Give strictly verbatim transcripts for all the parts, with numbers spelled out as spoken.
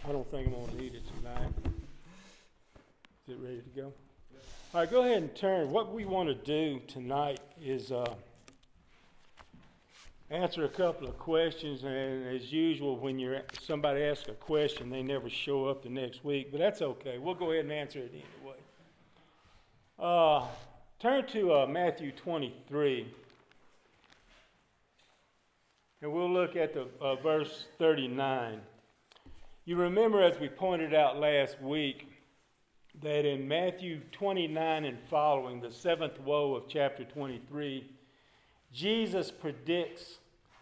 I don't think I'm going to need it tonight. Is it ready to go? All right, go ahead and turn. What we want to do tonight is uh, answer a couple of questions. And as usual, when you're somebody asks a question, they never show up the next week. But that's okay. We'll go ahead and answer it anyway. Uh, turn to uh, Matthew twenty-three. And we'll look at the uh, verse thirty-nine. You remember, as we pointed out last week, that in Matthew twenty-nine and following, the seventh woe of chapter twenty-three, Jesus predicts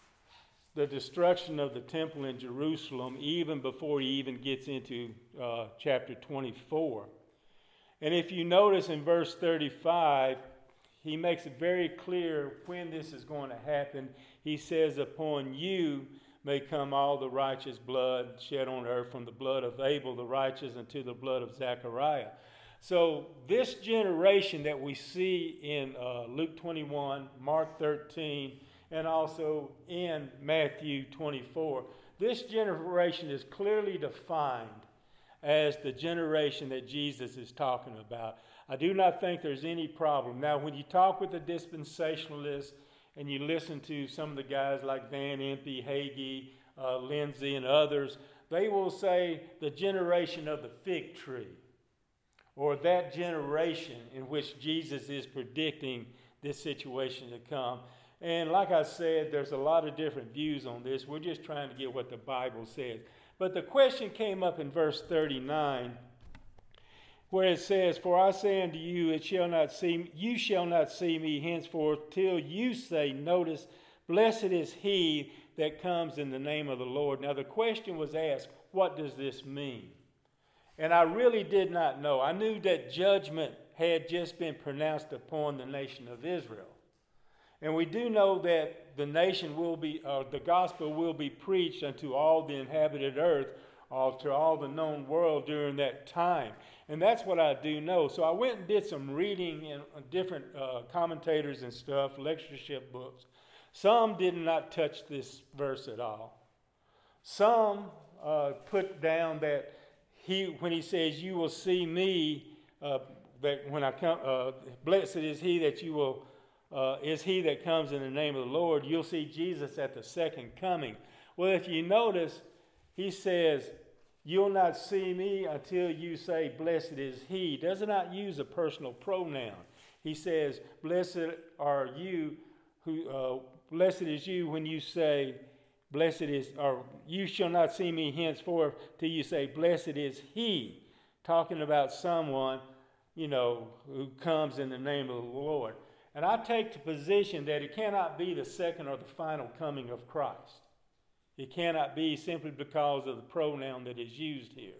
the destruction of the temple in Jerusalem even before he even gets into uh, chapter twenty-four. And if you notice in verse thirty-five, he makes it very clear when this is going to happen. He says, upon you may come all the righteous blood shed on earth, from the blood of Abel the righteous unto the blood of Zechariah. So this generation that we see in uh, Luke twenty-one, Mark thirteen, and also in Matthew twenty-four, this generation is clearly defined as the generation that Jesus is talking about. I do not think there's any problem. Now, when you talk with the dispensationalists and you listen to some of the guys like Van Impe, Hagee, uh, Lindsay, and others, they will say the generation of the fig tree, or that generation in which Jesus is predicting this situation to come. And like I said, there's a lot of different views on this. We're just trying to get what the Bible says. But the question came up in verse thirty-nine, where it says, for I say unto you, it shall not see, you shall not see me henceforth till you say, notice, blessed is he that comes in the name of the Lord. Now the question was asked, what does this mean? And I really did not know. I knew that judgment had just been pronounced upon the nation of Israel. And we do know that the nation will be, uh, the gospel will be preached unto all the inhabited earth, or to all the known world during that time. And that's what I do know. So I went and did some reading in different uh, commentators and stuff, lectureship books. Some did not touch this verse at all. Some uh, put down that he, when he says, you will see me, uh, that when I come, uh, blessed is he that you will, uh, is he that comes in the name of the Lord. You'll see Jesus at the second coming. Well, if you notice, he says, you'll not see me until you say, blessed is he. Does not use a personal pronoun. He says, blessed are you, who, uh, blessed is you when you say, blessed is, or you shall not see me henceforth till you say, blessed is he. Talking about someone, you know, who comes in the name of the Lord. And I take the position that it cannot be the second or the final coming of Christ. It cannot be simply because of the pronoun that is used here.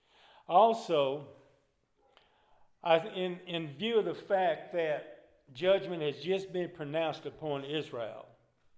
Also, I, in, in view of the fact that judgment has just been pronounced upon Israel,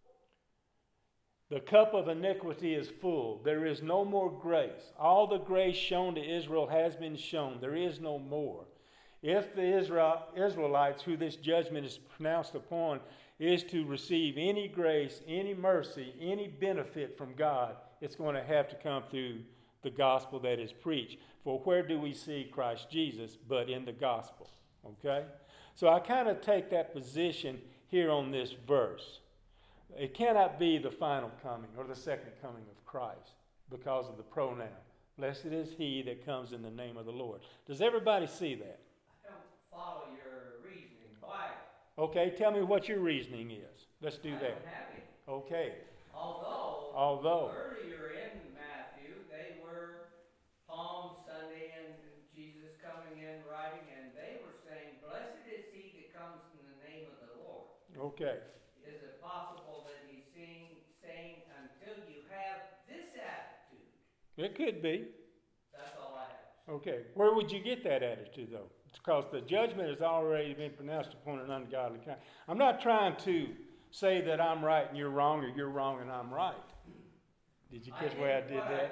the cup of iniquity is full. There is no more grace. All the grace shown to Israel has been shown. There is no more. If the Israel, Israelites, who this judgment is pronounced upon, is to receive any grace, any mercy, any benefit from God, it's going to have to come through the gospel that is preached. For where do we see Christ Jesus but in the gospel? Okay? So I kind of take that position here on this verse. It cannot be the final coming or the second coming of Christ because of the pronoun. Blessed is he that comes in the name of the Lord. Does everybody see that? I don't follow your reasoning. Why? Okay, tell me what your reasoning is. Let's do I that. don't have any. Okay. Although, Although. earlier in Matthew, they were Palm Sunday and Jesus coming in, riding, and they were saying, blessed is he that comes in the name of the Lord. Okay. Is it possible that he's saying, saying until you have this attitude? It could be. That's all I have. Okay. Where would you get that attitude, though? Because the judgment has already been pronounced upon an ungodly kind. I'm not trying to say that I'm right and you're wrong, or you're wrong and I'm right. Did you catch where I did that?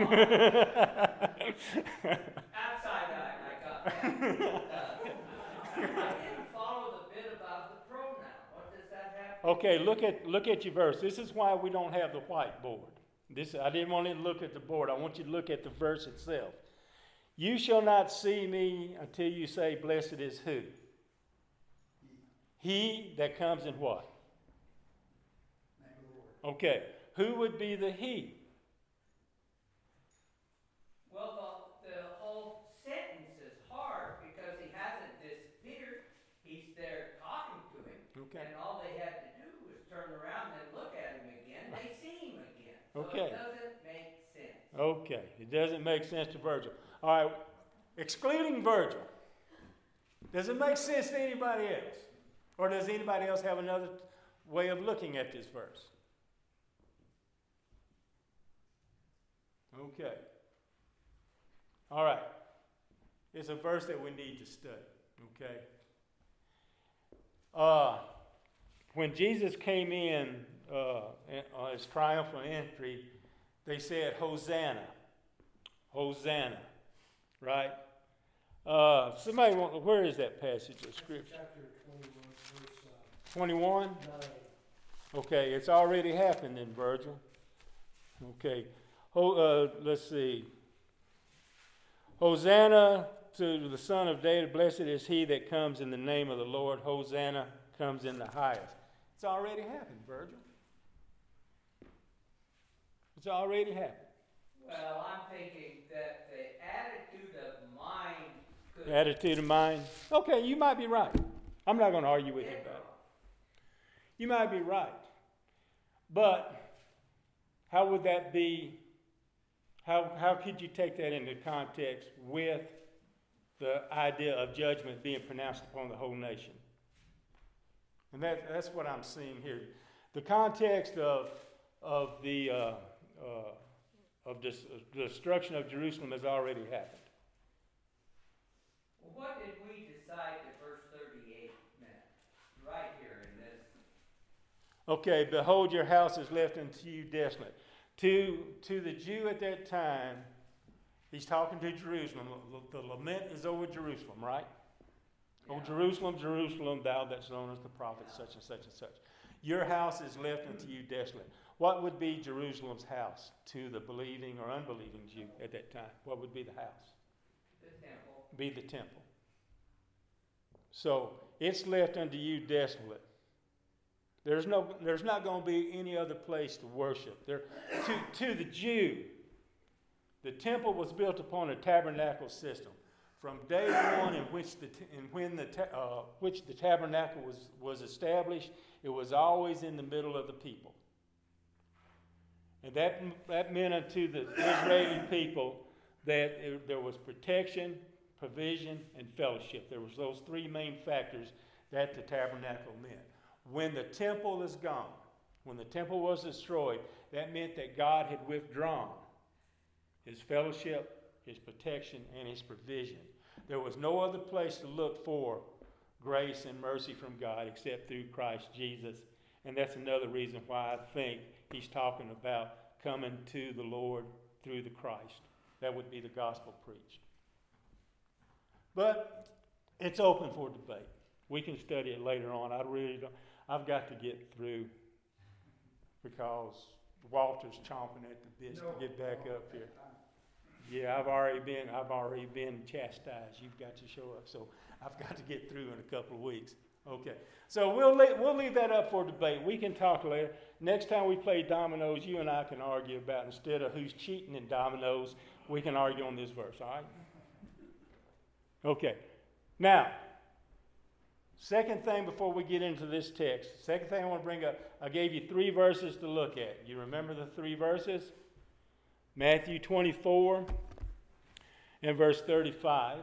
I Outside eye, I got that. Uh, I didn't follow the bit about the pronoun. What does that have to Okay, do? look at look at your verse. This is why we don't have the whiteboard. This, I didn't want you to look at the board. I want you to look at the verse itself. You shall not see me until you say, blessed is who? He that comes in what? Okay. Who would be the he? Well, the, the whole sentence is hard because he hasn't disappeared. He's there talking to him. Okay. And all they had to do was turn around and look at him again. They see him again. So Okay. it doesn't make sense. Okay. It doesn't make sense to Virgil. All right. Excluding Virgil, does it make sense to anybody else? Or does anybody else have another way of looking at this verse? Okay. All right. It's a verse that we need to study. Okay. Uh, when Jesus came in uh, on his triumphal entry, they said, Hosanna. Hosanna. Right? Uh, somebody want, where is that passage of scripture? Chapter twenty-one, verse uh, twenty-one? nine. Okay, it's already happened in Virgil. Okay. Ho, uh, let's see. Hosanna to the Son of David. Blessed is he that comes in the name of the Lord. Hosanna comes in the highest. It's already happened, Virgil. It's already happened. Well, I'm thinking that the attitude of mind could Attitude of mind. Okay, you might be right. I'm not going to argue with you differ. about it. You might be right. But how would that be? How, how could you take that into context with the idea of judgment being pronounced upon the whole nation? And that, that's what I'm seeing here. The context of, of the uh, uh, of this, uh, the destruction of Jerusalem has already happened. Well, what did we decide that verse thirty-eight meant? Right here in this. Okay, behold, your house is left unto you desolate. To, to the Jew at that time, he's talking to Jerusalem. The lament is over Jerusalem, right? Yeah. Oh, Jerusalem, Jerusalem, thou that zonest the prophet, such and such and such. Your house is left unto you desolate. What would be Jerusalem's house to the believing or unbelieving Jew at that time? What would be the house? The temple. Be the temple. So it's left unto you desolate. There's no, there's not going to be any other place to worship. There, to, to the Jew, the temple was built upon a tabernacle system. From day one in which the in when the ta- uh, which the tabernacle was was established, it was always in the middle of the people, and that that meant unto the Israeli people that it, there was protection, provision, and fellowship. There was those three main factors that the tabernacle meant. When the temple is gone, when the temple was destroyed, that meant that God had withdrawn his fellowship, his protection, and his provision. There was no other place to look for grace and mercy from God except through Christ Jesus. And that's another reason why I think he's talking about coming to the Lord through the Christ. That would be the gospel preached. But it's open for debate. We can study it later on. I really don't. I've got to get through because Walter's chomping at the bit to get back up here. Yeah, I've already been I've already been chastised. You've got to show up, so I've got to get through in a couple of weeks. Okay, so we'll leave, we'll leave that up for debate. We can talk later. Next time we play dominoes, you and I can argue about, instead of who's cheating in dominoes, we can argue on this verse. All right? Okay. Now, second thing before we get into this text, second thing I want to bring up, I gave you three verses to look at. You remember the three verses? Matthew twenty-four and verse thirty-five.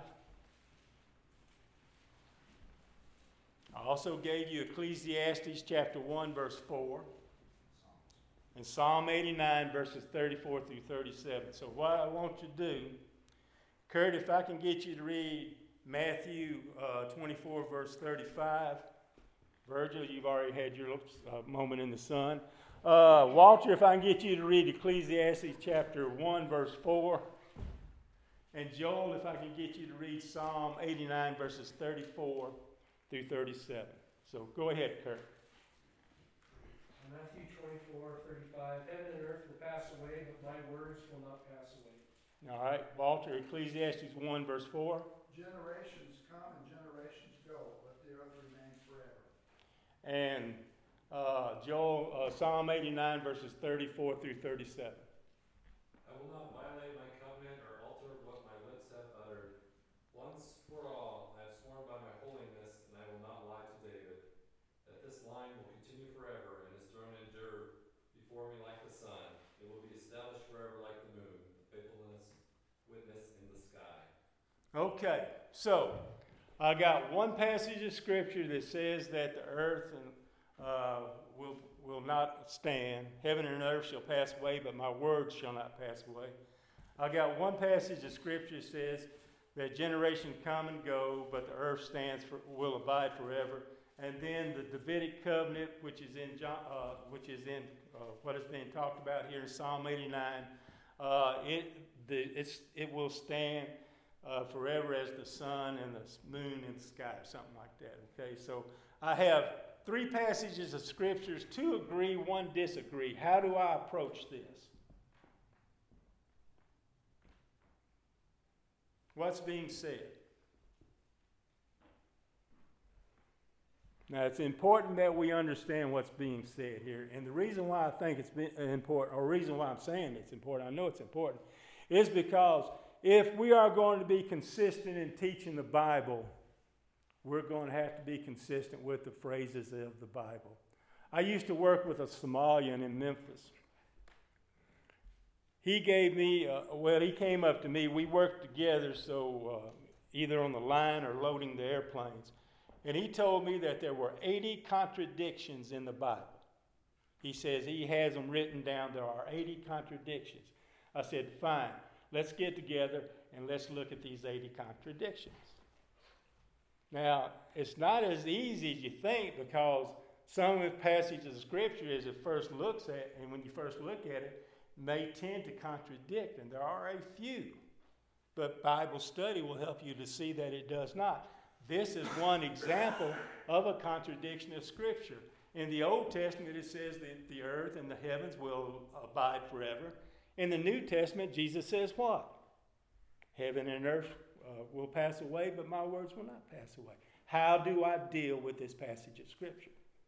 I also gave you Ecclesiastes chapter one, verse four. And Psalm eighty-nine, verses thirty-four through thirty-seven. So what I want you to do, Kurt, if I can get you to read Matthew uh, twenty-four, verse thirty-five. Virgil, you've already had your uh, moment in the sun. Uh, Walter, if I can get you to read Ecclesiastes chapter one, verse four. And Joel, if I can get you to read Psalm eighty-nine, verses thirty-four through thirty-seven. So go ahead, Kurt. Matthew twenty-four. twenty-four, thirty-five, heaven and earth will pass away, but my words will not pass away. All right, Walter, Ecclesiastes one, verse four. Generations come and generations go, but the earth remains forever. And uh, Joel, uh, Psalm eighty-nine, verses thirty-four through thirty-seven. I will not violate my covenant or alter what my lips have uttered. Once for all, I have sworn by my holiness, and I will not lie to David, that this line will continue forever, and his throne endure before me like the sun. It will be established forever like the moon, the faithfulness witness in the sky. Okay, so I got one passage of scripture that says that the earth and, uh, will will not stand. Heaven and earth shall pass away, but my words shall not pass away. I got one passage of scripture that says that generation come and go, but the earth stands for, will abide forever. And then the Davidic covenant, which is in John, uh, which is in uh, what is being talked about here in Psalm eighty-nine, uh, it the it's it will stand uh, forever as the sun and the moon in the sky, or something like that. Okay, so I have three passages of scriptures, two agree, one disagree. How do I approach this? What's being said? Now, it's important that we understand what's being said here. And the reason why I think it's been important, or the reason why I'm saying it's important, I know it's important, is because if we are going to be consistent in teaching the Bible, we're going to have to be consistent with the phrases of the Bible. I used to work with a Somalian in Memphis. He gave me, uh, well, he came up to me. We worked together, so uh, either on the line or loading the airplanes. And he told me that there were eighty contradictions in the Bible. He says he has them written down. There are eighty contradictions. I said, fine, let's get together and let's look at these eighty contradictions. Now, it's not as easy as you think, because some of the passages of Scripture, as it first looks at, and when you first look at it, may tend to contradict, and there are a few. But Bible study will help you to see that it does not. This is one example of a contradiction of Scripture. In the Old Testament, it says that the earth and the heavens will abide forever. In the New Testament, Jesus says what? Heaven and earth uh, will pass away, but my words will not pass away. How do I deal with this passage of Scripture?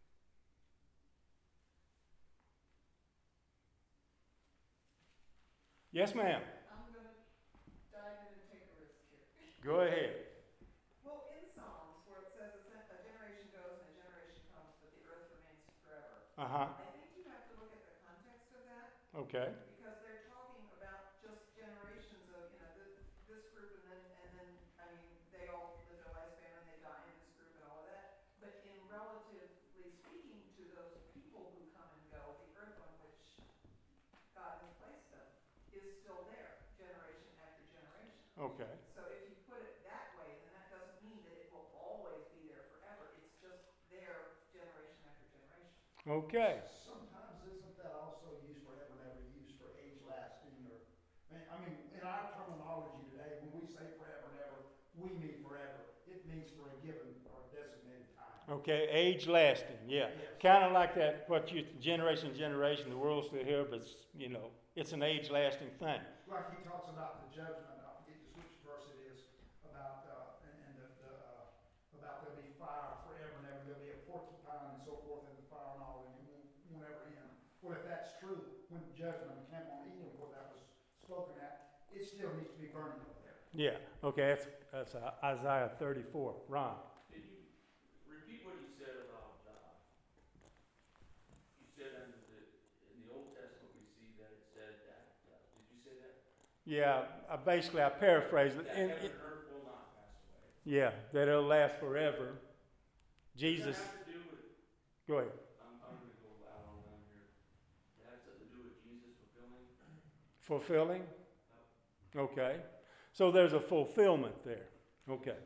Yes, ma'am. I'm going to dive in and take a risk here. Go ahead. Well, in Psalms, where it says a, cen- a generation goes and a generation comes, but the earth remains forever, Uh-huh. I think you have to look at the context of that, Okay. because they're talking about just generations of, you know, this, this group, and then, and then, I mean, they all live their lifespan and they die in this group and all of that. But in relatively speaking to those people who come and go, the earth on which God has placed them is still there, generation after generation. Okay. So if you put it that way, then that doesn't mean that it will always be there forever. It's just there generation after generation. Okay. Sometimes isn't that also used for ever and ever, used for age lasting, or, I mean- I mean, in our terminology today, when we say forever and ever, we mean forever. It means for a given or designated time. Okay, age lasting, yeah. Yes. Kind of like that, what you, generation to generation, the world's still here, but, it's, you know, it's an age lasting thing. Like he talks about the judgment, I forget just which verse it is, about, uh, and, and the, the, uh, about there'll be fire forever and ever, there'll be a porcupine and so forth, and the fire and all, and it won't, won't ever end. Well, if that's true, when judgment came on Edom, where that was spoken at, it still needs to be burning over there. Yeah, okay, that's, that's uh, Isaiah thirty-four. Ron? Did you repeat what you said about, uh, you said in the, in the Old Testament, we see that it said that, uh, did you say that? Yeah, uh, basically I paraphrased it. That And heaven it- and earth will not pass away. Yeah, that it'll last forever. Jesus, Does that have to do with, go ahead. I'm, I'm gonna go out on a limb here. It has something to do with Jesus fulfilling? Fulfilling? Okay. So there's a fulfillment there. Okay.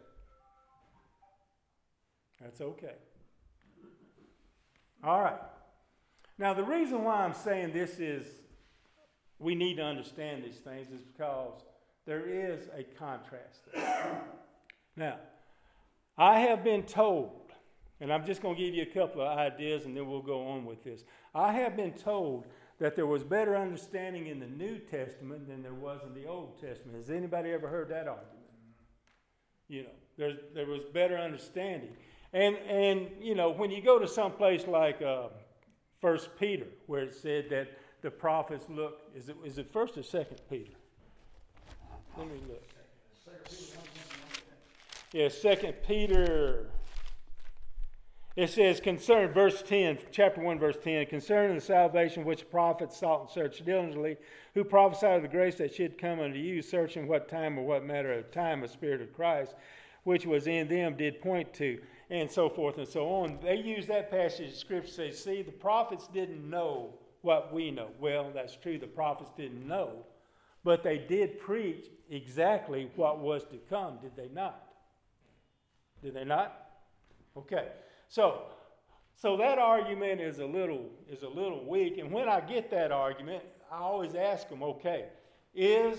That's okay. All right. Now, the reason why I'm saying this is we need to understand these things is because there is a contrast there. Now, I have been told And I'm just going to give you a couple of ideas and then we'll go on with this. I have been told that there was better understanding in the New Testament than there was in the Old Testament. Has anybody ever heard that argument? You know, there's, there was better understanding. And, and, you know, when you go to some place like uh, First Peter, where it said that the prophets look, is it, is it First or Second Peter? Let me look. Yeah, Second Peter. It says, concern, verse ten, chapter one, verse ten, concerning the salvation which the prophets sought and searched diligently, who prophesied of the grace that should come unto you, searching what time or what matter of time the Spirit of Christ, which was in them, did point to, and so forth and so on. They use that passage of Scripture to say, see, the prophets didn't know what we know. Well, that's true, the prophets didn't know, but they did preach exactly what was to come, did they not? Did they not? Okay. So, so that argument is a little is a little weak, and when I get that argument, I always ask them, okay, is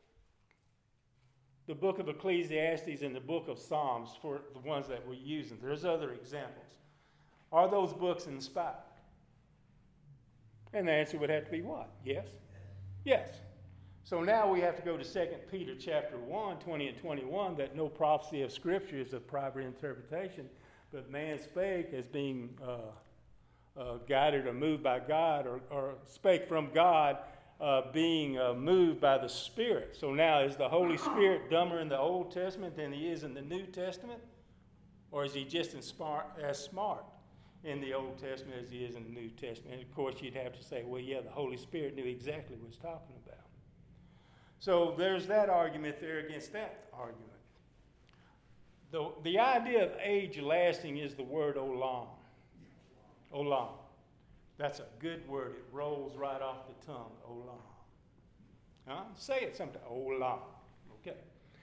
the book of Ecclesiastes and the book of Psalms, for the ones that we're using, there's other examples, are those books inspired? And the answer would have to be what? Yes? Yes. So now we have to go to Second Peter chapter one, twenty and twenty-one, that no prophecy of Scripture is of private interpretation, but man spake as being uh, uh, guided or moved by God, or, or spake from God, uh, being uh, moved by the Spirit. So now, is the Holy Spirit dumber in the Old Testament than he is in the New Testament? Or is he just as smart, as smart in the Old Testament as he is in the New Testament? And of course, you'd have to say, well, yeah, the Holy Spirit knew exactly what he's talking about. So there's that argument there against that argument. The, the idea of age lasting is the word olam. Olam. That's a good word. It rolls right off the tongue. Olam. Huh? Say it sometime. Olam. Okay.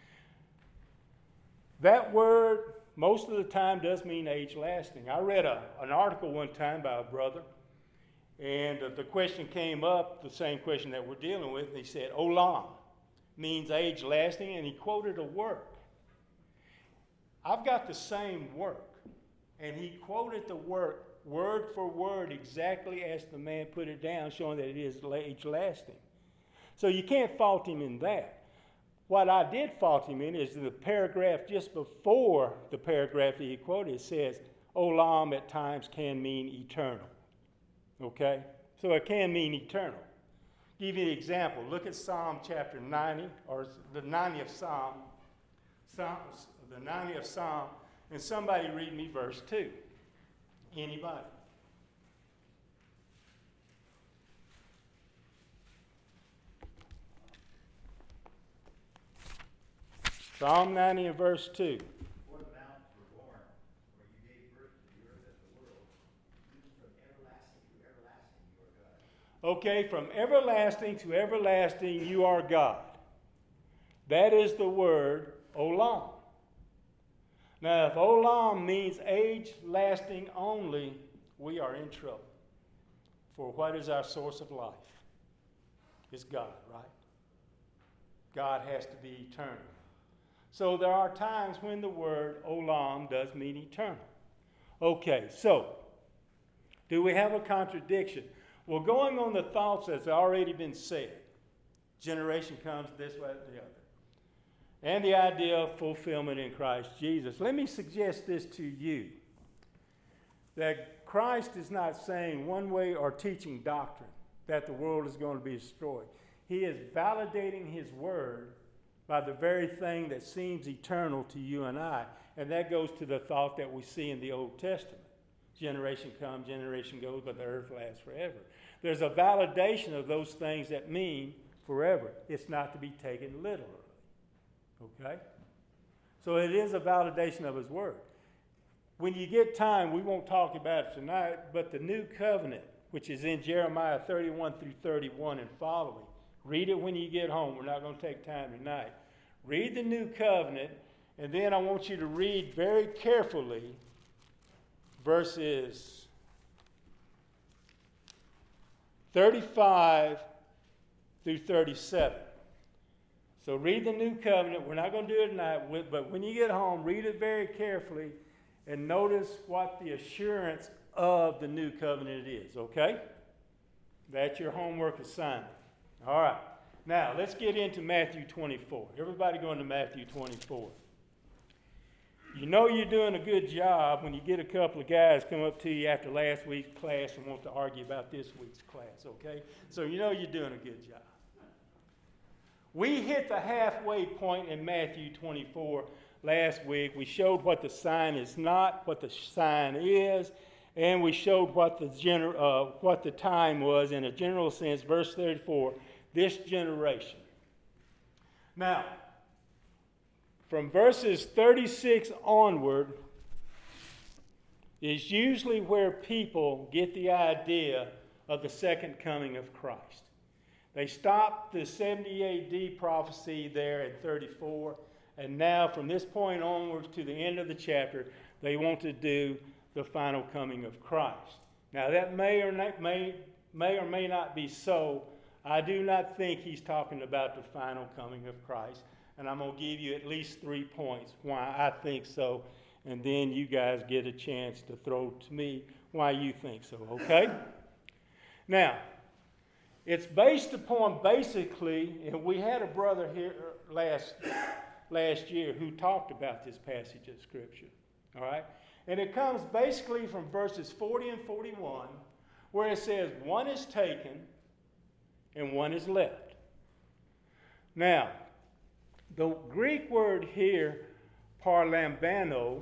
That word most of the time does mean age lasting. I read a, an article one time by a brother, and uh, the question came up, the same question that we're dealing with, and he said, olam means age lasting, and he quoted a work. I've got the same work, and he quoted the work word for word exactly as the man put it down, showing that it is age lasting. So you can't fault him in that. What I did fault him in is the paragraph just before the paragraph that he quoted says, olam at times can mean eternal. Okay? So it can mean eternal. Give you an example. Look at Psalm chapter ninety, or the ninetieth Psalm. Psalm the ninetieth Psalm, and somebody read me verse two. Anybody? Psalm ninety and verse two. Before the mountains were born, where you gave birth to the earth and the world, even from everlasting to everlasting you are God. Okay, from everlasting to everlasting you are God. That is the word olam. Now, if olam means age lasting only, we are in trouble. For what is our source of life? It's God, right? God has to be eternal. So there are times when the word olam does mean eternal. Okay, so do we have a contradiction? Well, going on the thoughts that's already been said, generation comes this way and the other, and the idea of fulfillment in Christ Jesus. Let me suggest this to you, that Christ is not saying one way or teaching doctrine that the world is going to be destroyed. He is validating his word by the very thing that seems eternal to you and I, and that goes to the thought that we see in the Old Testament. Generation comes, generation goes, but the earth lasts forever. There's a validation of those things that mean forever. It's not to be taken literally. Okay? So it is a validation of his word. When you get time, we won't talk about it tonight, but the new covenant, which is in Jeremiah thirty-one through thirty-one and following, read it when you get home. We're not going to take time tonight. Read the new covenant, and then I want you to read very carefully verses thirty-five through thirty-seven. So read the new covenant. We're not going to do it tonight, but when you get home, read it very carefully and notice what the assurance of the new covenant is, okay? That's your homework assignment. All right. Now, let's get into Matthew twenty-four. Everybody going to Matthew twenty-four. You know you're doing a good job when you get a couple of guys come up to you after last week's class and want to argue about this week's class, okay? So you know you're doing a good job. We hit the halfway point in Matthew twenty-four last week. We showed what the sign is not, what the sign is, and we showed what the gener- uh, what the time was in a general sense. Verse thirty-four, this generation. Now, from verses thirty-six onward is usually where people get the idea of the second coming of Christ. They stopped the seventy A D prophecy there at thirty-four, and now from this point onwards to the end of the chapter, they want to do the final coming of Christ. Now that may or not, may, may or may not be so. I do not think he's talking about the final coming of Christ. And I'm going to give you at least three points why I think so. And then you guys get a chance to throw to me why you think so, okay? Now, it's based upon basically, and we had a brother here last, last year who talked about this passage of Scripture, all right? And it comes basically from verses forty and forty-one, where it says, one is taken and one is left. Now, the Greek word here, parlambano,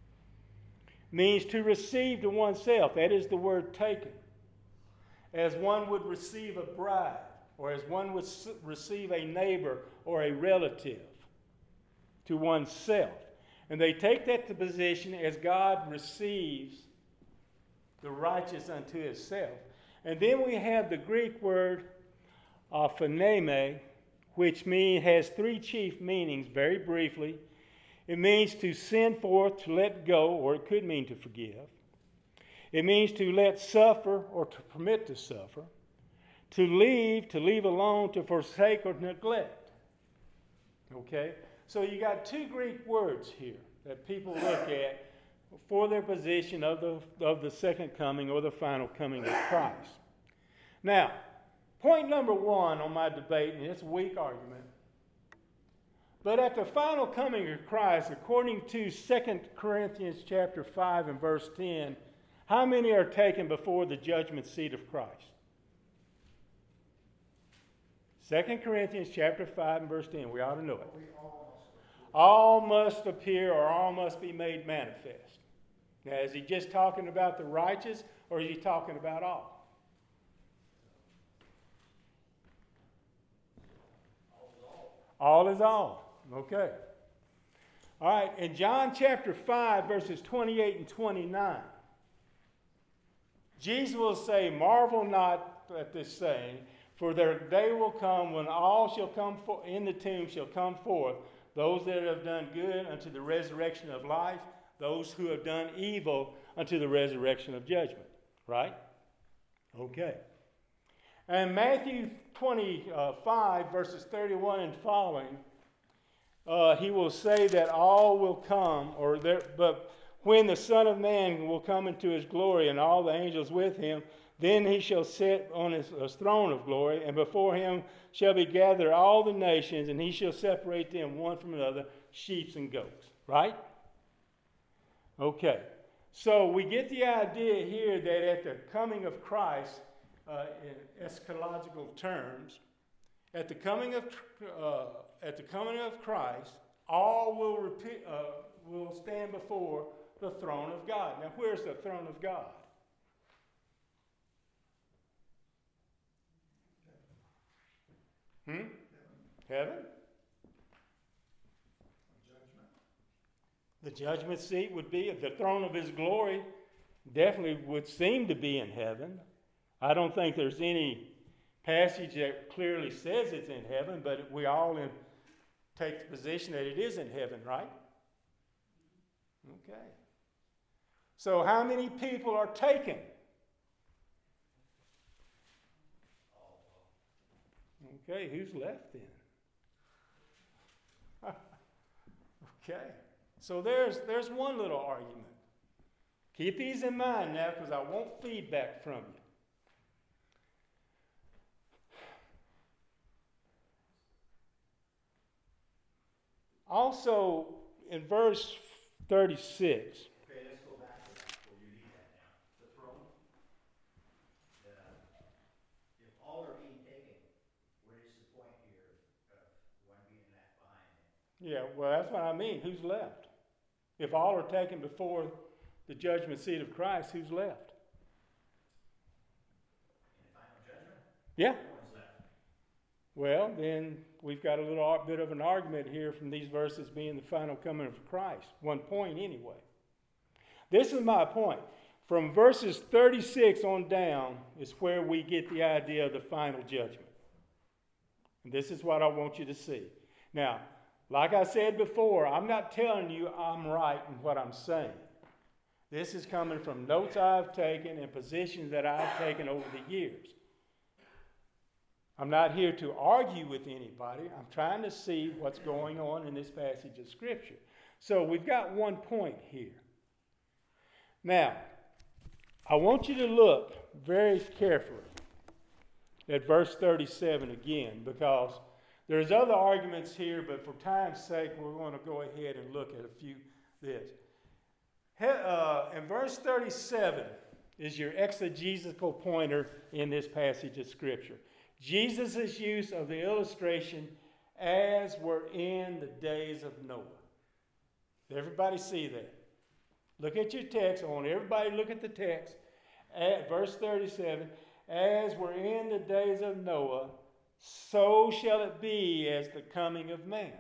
means to receive to oneself. That is the word taken. As one would receive a bride, or as one would receive a neighbor or a relative to oneself. And they take that to position as God receives the righteous unto himself. And then we have the Greek word aphaneme, which mean, has three chief meanings, very briefly. It means to send forth, to let go, or it could mean to forgive. It means to let suffer or to permit to suffer. To leave, to leave alone, to forsake or neglect. Okay? So you got two Greek words here that people look at for their position of the, of the second coming or the final coming of Christ. Now, point number one on my debate, and it's a weak argument, but at the final coming of Christ, according to Second Corinthians chapter five and verse ten, how many are taken before the judgment seat of Christ? Second Corinthians chapter five and verse ten, we ought to know it. We all must. All must appear or all must be made manifest. Now, is he just talking about the righteous or is he talking about all? All is all. Okay. All right. In John chapter five, verses twenty-eight and twenty-nine, Jesus will say, marvel not at this saying, for their day will come when all shall come for- in the tomb shall come forth, those that have done good unto the resurrection of life, those who have done evil unto the resurrection of judgment. Right? Okay. And Matthew twenty-five, verses thirty-one and following, uh, he will say that all will come, or there, but when the Son of Man will come into his glory and all the angels with him, then he shall sit on his, his throne of glory, and before him shall be gathered all the nations, and he shall separate them one from another, sheep and goats. Right? Okay. So we get the idea here that at the coming of Christ, Uh, in eschatological terms, at the coming of uh, at the coming of Christ, all will repeat, uh, will stand before the throne of God. Now, where's the throne of God? Hmm? Heaven? Judgment. The judgment seat would be the throne of His glory. Definitely would seem to be in heaven. I don't think there's any passage that clearly says it's in heaven, but we all in, take the position that it is in heaven, right? Okay. So how many people are taken? Okay, who's left then? Okay. So there's there's one little argument. Keep these in mind now, because I want feedback from you. Also, in verse thirty-six, Okay, let's go back to that, before you leave that now. The throne. The, if all are being taken, what is the point here of one being left behind then? yeah, well, that's what I mean. Who's left? If all are taken before the judgment seat of Christ, who's left? In the final judgment? Yeah. Everyone's left. Well, then we've got a little ar- bit of an argument here from these verses being the final coming of Christ. One point anyway. This is my point. From verses thirty-six on down is where we get the idea of the final judgment. And this is what I want you to see. Now, like I said before, I'm not telling you I'm right in what I'm saying. This is coming from notes I've taken and positions that I've taken over the years. I'm not here to argue with anybody. I'm trying to see what's going on in this passage of Scripture. So we've got one point here. Now, I want you to look very carefully at verse thirty-seven again, because there's other arguments here, but for time's sake, we're going to go ahead and look at a few this. He, uh, in verse thirty-seven is your exegetical pointer in this passage of Scripture. Jesus' use of the illustration as were in the days of Noah. Does everybody see that? Look at your text. I want everybody to look at the text. At verse thirty-seven, as were in the days of Noah, so shall it be as the coming of man.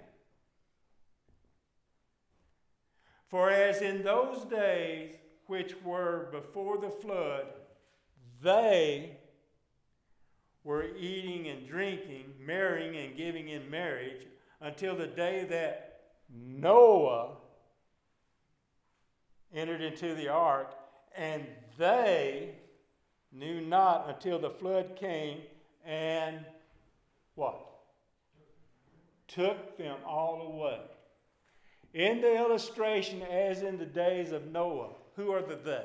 For as in those days which were before the flood, they were eating and drinking, marrying and giving in marriage, until the day that Noah entered into the ark, and they knew not until the flood came and what? Took them all away. In the illustration, as in the days of Noah, who are the they?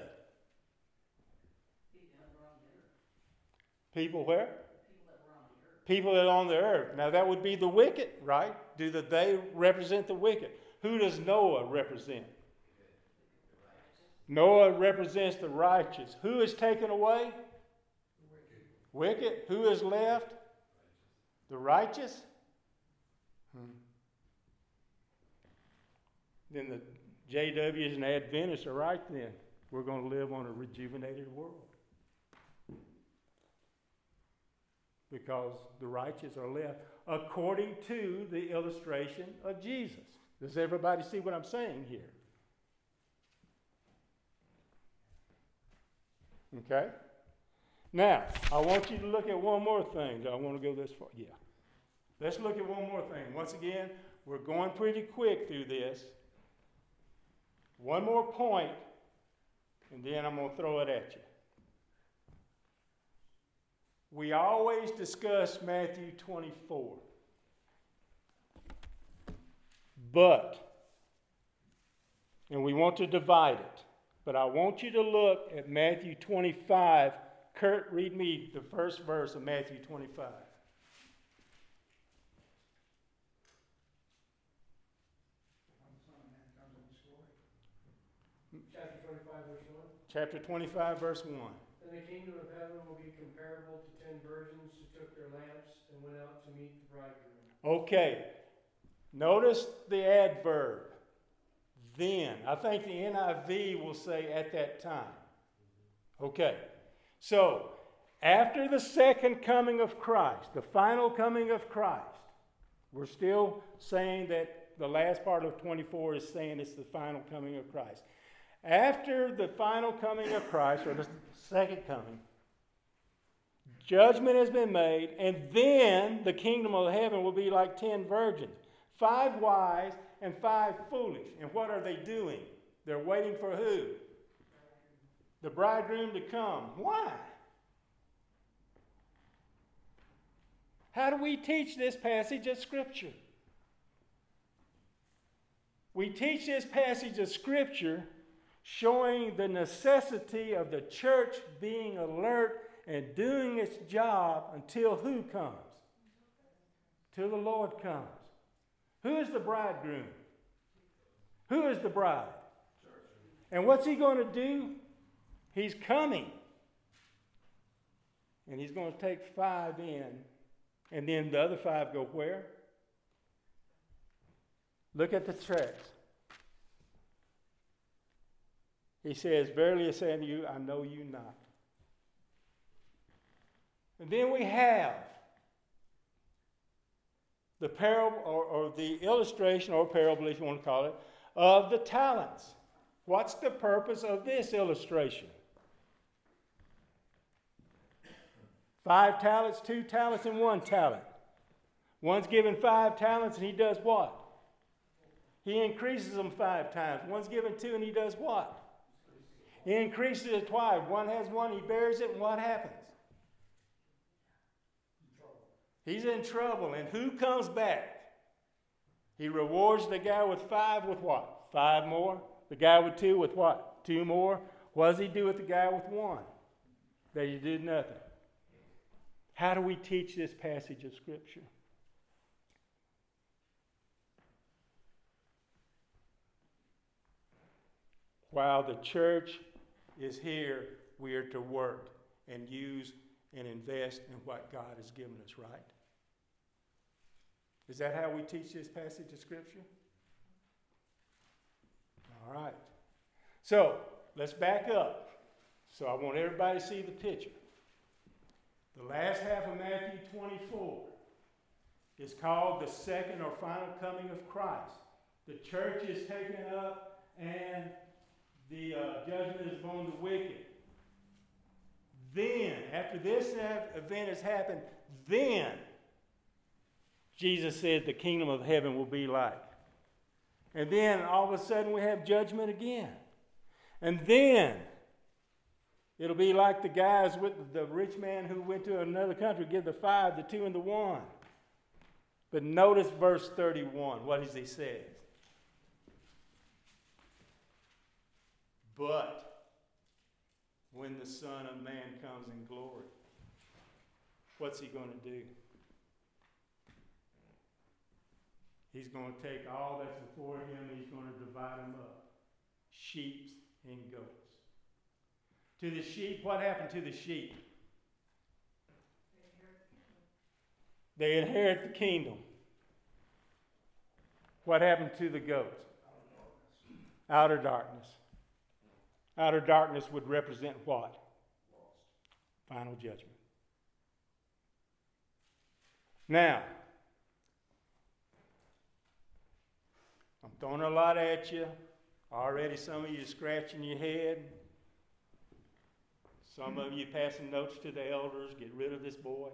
People where? People that are on the earth. Now that would be the wicked, right? Do the they represent the wicked? Who does Noah represent? Noah represents the righteous. Who is taken away? Wicked. Wicked. Who is left? The righteous. Hmm. Then the J Ws and Adventists are right then. We're going to live on a rejuvenated world. Because the righteous are left according to the illustration of Jesus. Does everybody see what I'm saying here? Okay? Now, I want you to look at one more thing. Do I want to go this far? Yeah. Let's look at one more thing. Once again, we're going pretty quick through this. One more point, and then I'm going to throw it at you. We always discuss Matthew twenty-four. But, and we want to divide it, but I want you to look at Matthew twenty-five. Kurt, read me the first verse of Matthew twenty-five. Chapter twenty-five, verse one. Chapter twenty-five, verse one. And the kingdom of heaven will be comparable to ten virgins who took their lamps and went out to meet the bridegroom. Okay. Notice the adverb. Then. I think the N I V will say at that time. Okay. So, after the second coming of Christ, the final coming of Christ, we're still saying that the last part of twenty-four is saying it's the final coming of Christ. After the final coming of Christ, or the second coming, judgment has been made, and then the kingdom of heaven will be like ten virgins, five wise and five foolish. And what are they doing? They're waiting for who? The bridegroom to come. Why? How do we teach this passage of Scripture? We teach this passage of Scripture showing the necessity of the church being alert and doing its job until who comes? Till the Lord comes. Who is the bridegroom? Who is the bride? And what's he going to do? He's coming. And he's going to take five in. And then the other five go where? Look at the text. He says, verily I say unto you, I know you not. And then we have the parable, or, or the illustration, or parable, if you want to call it, of the talents. What's the purpose of this illustration? Five talents, two talents, and one talent. One's given five talents, and he does what? He increases them five times. One's given two, and he does what? He increases it twice. One has one, he bears it, and what happens? He's in trouble. And who comes back? He rewards the guy with five with what? Five more. The guy with two with what? Two more. What does he do with the guy with one? That he did nothing. How do we teach this passage of Scripture? While the church is here, we are to work and use and invest in what God has given us, right? Is that how we teach this passage of Scripture? All right. So, let's back up. So I want everybody to see the picture. The last half of Matthew twenty-four is called the second or final coming of Christ. The church is taken up and the uh, judgment is upon the wicked. Then, after this event has happened, then Jesus said the kingdom of heaven will be like. And then all of a sudden we have judgment again. And then it'll be like the guys with the rich man who went to another country, give the five, the two, and the one. But notice verse thirty-one. What does he say? But when the Son of Man comes in glory, what's he going to do? He's going to take all that's before him and he's going to divide them up. Sheep and goats. To the sheep, what happened to the sheep? They inherit the kingdom. What happened to the goats? Outer darkness. Outer darkness would represent what? Final judgment. Now, I'm throwing a lot at you. Already some of you are scratching your head. Some of you passing notes to the elders, get rid of this boy.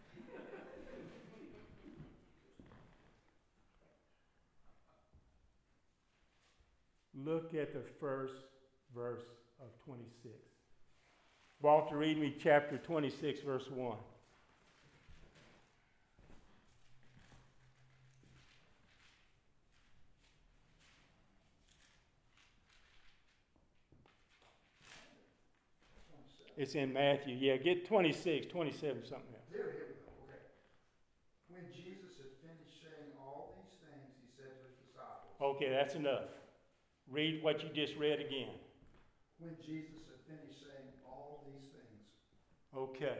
Look at the first verse of twenty-six. Walter, read me chapter twenty-six, verse one. It's in Matthew. Yeah, get twenty-six, twenty-seven, something else. There, here we go. Okay. When Jesus had finished saying all these things, he said to his disciples. Okay, that's enough. Read what you just read again. When Jesus had finished saying all these things. Okay.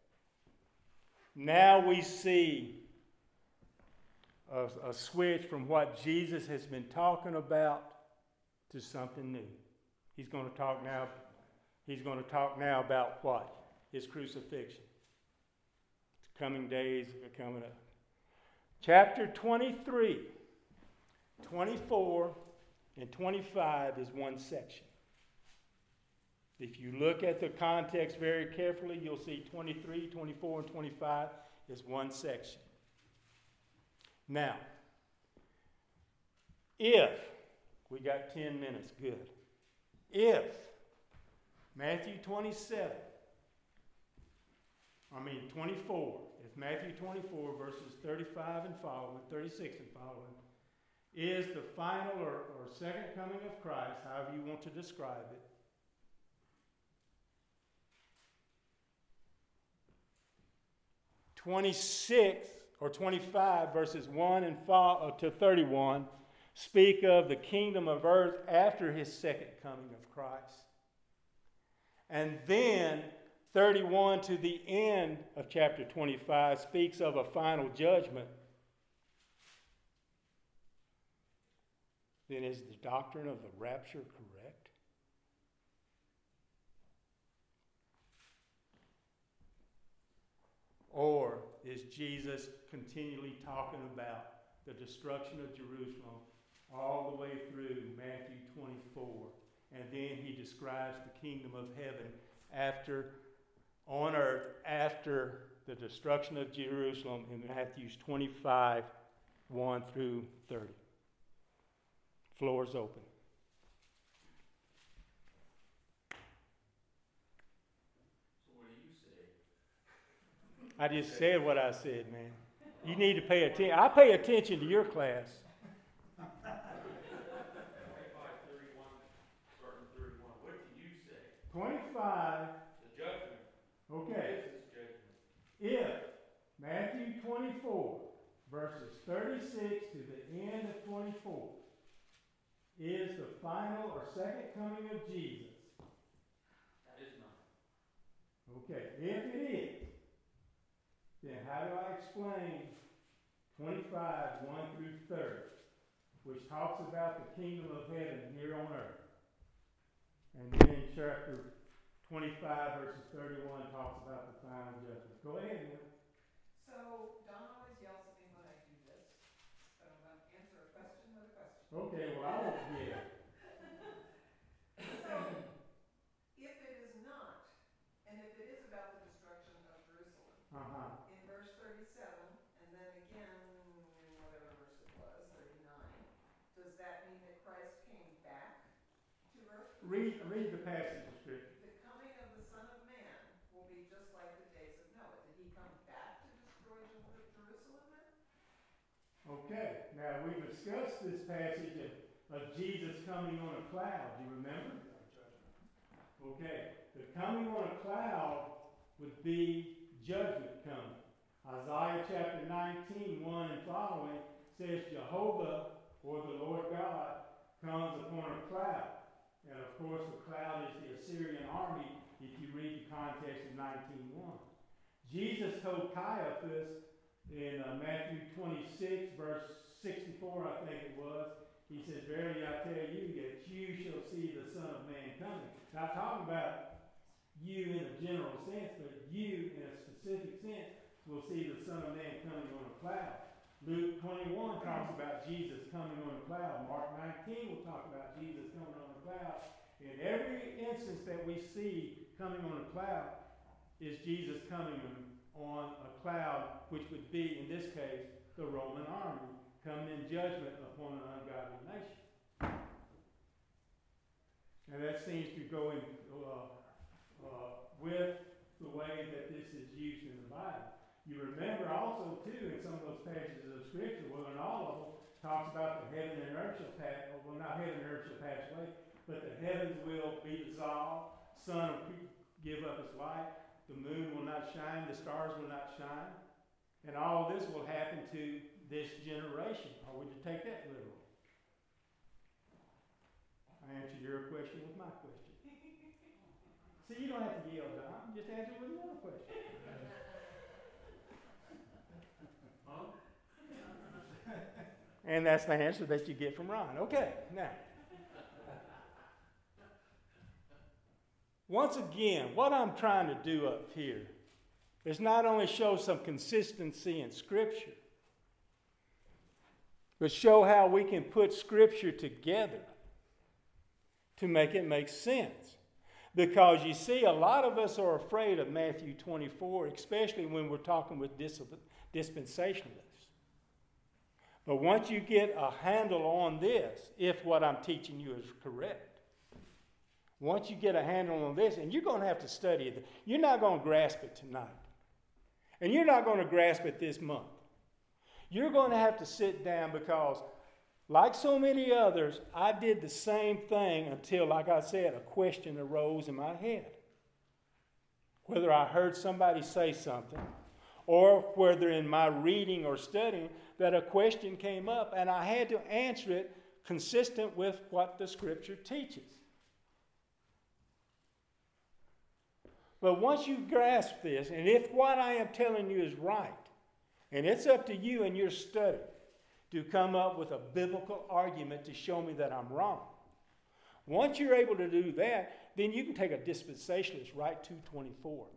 Now we see a, a switch from what Jesus has been talking about to something new. He's going to talk now. He's going to talk now about what? His crucifixion. The coming days are coming up. Chapter twenty-three, twenty-four, and twenty-five is one section. If you look at the context very carefully, you'll see twenty-three, twenty-four, and twenty-five is one section. Now, if, we got ten minutes, good. If Matthew twenty-seven, I mean twenty-four, if Matthew twenty-four verses thirty-five and following, thirty-six and following, is the final or, or second coming of Christ, however you want to describe it. twenty-six or twenty-five verses one and five to thirty-one speak of the kingdom of earth after his second coming of Christ. And then thirty-one to the end of chapter twenty-five speaks of a final judgment. Then is the doctrine of the rapture correct? Or is Jesus continually talking about the destruction of Jerusalem all the way through Matthew twenty-four? And then he describes the kingdom of heaven after, on earth, after the destruction of Jerusalem in Matthew twenty-five, one through thirty. Floor is open. So what do you say? I just said what I said, man. You need to pay attention. I pay attention to your class. Twenty-five, thirty-one, starting thirty-one, what do you say? twenty-five, The judgment. okay. This is judgment. If Matthew twenty-four, verses thirty-six to the end of twenty-four, is the final or second coming of Jesus. That is not. Okay, if it is, then how do I explain twenty-five, one through thirty, which talks about the kingdom of heaven here on earth? And then in chapter twenty-five, verses thirty-one, talks about the final judgment. Go ahead, Will. So Don always yells at me when I do this, but I'm gonna answer a question with a question. Okay, well, I won't get it. So, if it is not, and if it is about the destruction of Jerusalem, Uh-huh. in verse thirty-seven, and then again in whatever verse it was, thirty-nine, does that mean that Christ came back to earth? Read, read the passage of Scripture. The coming of the Son of Man will be just like the days of Noah. Did he come back to destroy Jer- Jerusalem then? Okay, now we discussed this passage of, of Jesus coming on a cloud. Do you remember? Okay, the coming on a cloud would be judgment coming. Isaiah chapter nineteen, one and following says Jehovah, or the Lord God, comes upon a cloud. And of course the cloud is the Assyrian army if you read the context of nineteen one. Jesus told Caiaphas in uh, Matthew twenty-six, verse sixty-four, I think it was, he says, verily I tell you that you shall see the Son of Man coming. Not talking about you in a general sense, but you in a specific sense will see the Son of Man coming on a cloud. Luke twenty-one talks about Jesus coming on a cloud. Mark nineteen will talk about Jesus coming on a cloud. In every instance that we see coming on a cloud is Jesus coming on a cloud, which would be, in this case, the Roman army coming in judgment upon an ungodly nation. And that seems to go in uh, uh, with the way that this is used in the Bible. You remember also, too, in some of those passages of Scripture, well, in all of them, talks about the heaven and earth shall pass, well, not heaven and earth shall pass away, but the heavens will be dissolved, sun will give up its light, the moon will not shine, the stars will not shine, and all this will happen to this generation. Or would you take that literally? I answered your question with my question. See, you don't have to yell, Don. Just answer with another question. Huh? And that's the answer that you get from Ron. Okay, now. Once again, what I'm trying to do up here is not only show some consistency in Scripture, but show how we can put Scripture together to make it make sense. Because you see, a lot of us are afraid of Matthew twenty-four, especially when we're talking with dis- dispensationalists. But once you get a handle on this, if what I'm teaching you is correct, once you get a handle on this, and you're going to have to study it, you're not going to grasp it tonight. And you're not going to grasp it this month. You're going to have to sit down, because Like so many others, I did the same thing until, like I said, a question arose in my head. Whether I heard somebody say something, or whether in my reading or studying that a question came up and I had to answer it consistent with what the Scripture teaches. But once you grasp this, and if what I am telling you is right, and it's up to you in your study to come up with a biblical argument to show me that I'm wrong. Once you're able to do that, then you can take a dispensationalist right to twenty-four.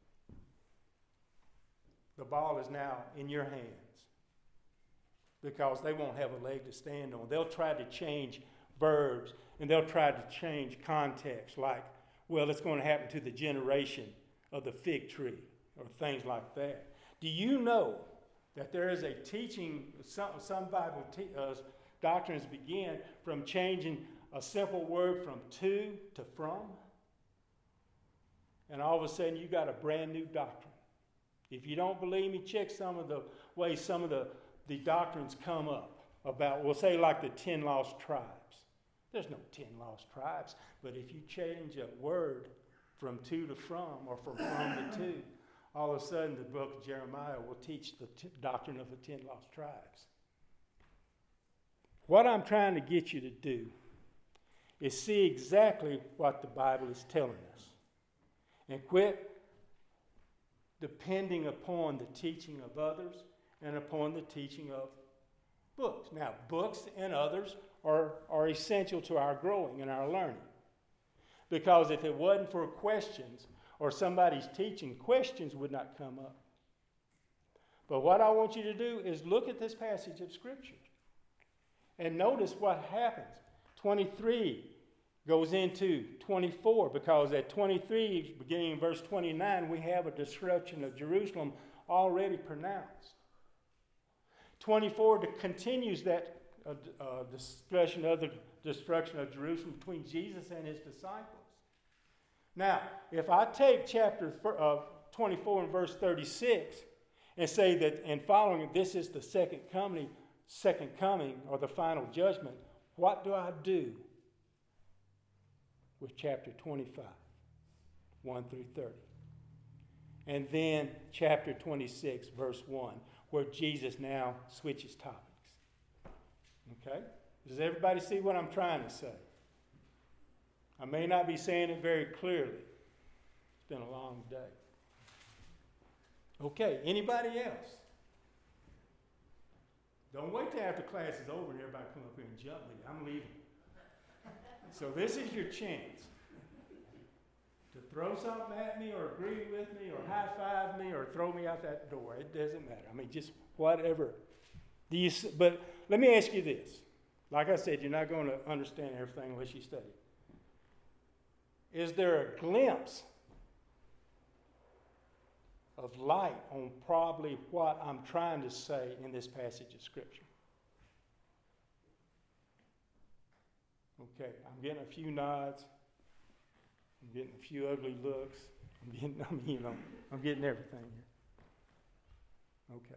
The ball is now in your hands because they won't have a leg to stand on. They'll try to change verbs and they'll try to change context, like, well, it's going to happen to the generation of the fig tree or things like that. Do you know that there is a teaching, some, some Bible te- uh, doctrines begin from changing a simple word from to to from? And all of a sudden you got a brand new doctrine. If you don't believe me, check some of the ways some of the, the doctrines come up about, we'll say like the ten lost tribes. There's no ten lost tribes, but if you change a word from to to from, or from from to to, all of a sudden the book of Jeremiah will teach the t- doctrine of the ten lost tribes. What I'm trying to get you to do is see exactly what the Bible is telling us. And quit depending upon the teaching of others and upon the teaching of books. Now, books and others are, are essential to our growing and our learning. Because if it wasn't for questions or somebody's teaching, questions would not come up. But what I want you to do is look at this passage of Scripture and notice what happens. twenty-three goes into twenty-four, because at twenty-three, beginning in verse twenty-nine, we have a destruction of Jerusalem already pronounced. twenty-four continues that uh, uh, discussion of the destruction of Jerusalem between Jesus and his disciples. Now, if I take chapter uh, twenty-four and verse thirty-six and say that, and following it, this is the second coming, second coming or the final judgment, what do I do with chapter twenty-five, one through thirty? And then chapter twenty-six, verse one, where Jesus now switches topics. Okay? Does everybody see what I'm trying to say? I may not be saying it very clearly. It's been a long day. Okay, anybody else? Don't wait till after class is over and everybody come up here and jump me. I'm leaving. So this is your chance to throw something at me or agree with me or high-five me or throw me out that door. It doesn't matter. I mean, just whatever. Do you, but let me ask you this. Like I said, you're not going to understand everything unless you study. Is there a glimpse of light on probably what I'm trying to say in this passage of Scripture? Okay, I'm getting a few nods. I'm getting a few ugly looks. I'm getting, I mean, you know, I'm getting everything here. Okay.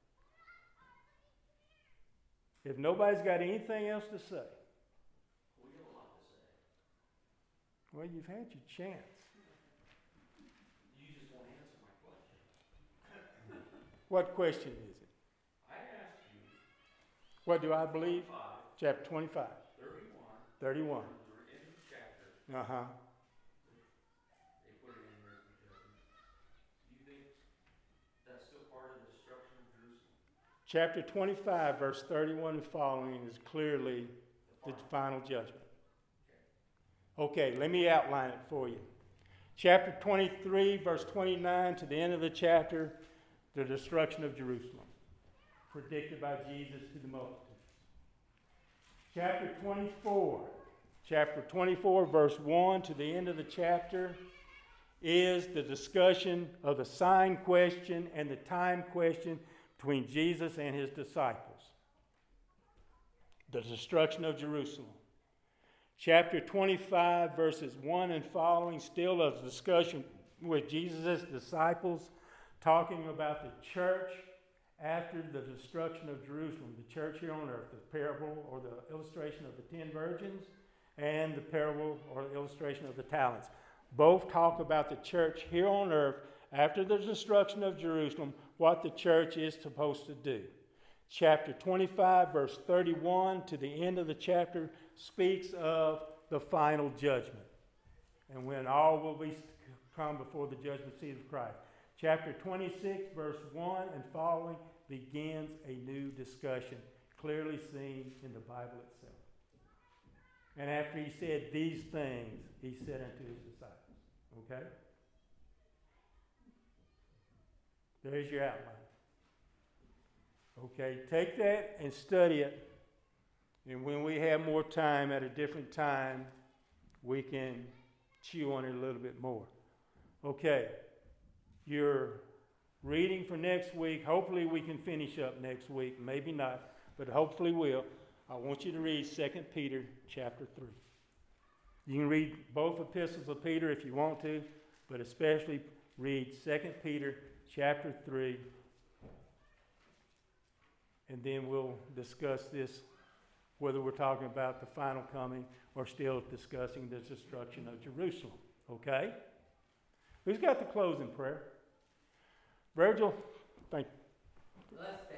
If nobody's got anything else to say, We got a lot to say. well, you've had your chance. You just won't answer my question. What question is it? I asked you, What do I believe? five, Chapter twenty-five, thirty-one, thirty-one. the end of the chapter, Uh-huh. they put it in here as the judgment. Do you think that's still part of the destruction of Jerusalem? Chapter twenty-five, verse thirty-one and following is clearly the final judgment. Okay, let me outline it for you. Chapter twenty-three, verse twenty-nine to the end of the chapter, the destruction of Jerusalem, predicted by Jesus to the multitudes. Chapter twenty-four, chapter twenty-four, verse one to the end of the chapter is the discussion of the sign question and the time question between Jesus and his disciples. The destruction of Jerusalem. Chapter twenty-five, verses one and following, still a discussion with Jesus' disciples, talking about the church after the destruction of Jerusalem, the church here on earth, the parable or the illustration of the ten virgins and the parable or the illustration of the talents. Both talk about the church here on earth after the destruction of Jerusalem, what the church is supposed to do. Chapter twenty-five, verse thirty-one to the end of the chapter speaks of the final judgment and when all will be come before the judgment seat of Christ. Chapter twenty-six, verse one and following begins a new discussion, clearly seen in the Bible itself. And after he said these things, he said unto his disciples. Okay? There's your outline. Okay, take that and study it. And when we have more time at a different time, we can chew on it a little bit more. Okay, your reading for next week, hopefully we can finish up next week. Maybe not, but hopefully we'll. I want you to read Second Peter chapter three. You can read both epistles of Peter if you want to, but especially read Second Peter chapter three. And then we'll discuss this, whether we're talking about the final coming or still discussing the destruction of Jerusalem. Okay? Who's got the closing prayer? Virgil, thank you. Let's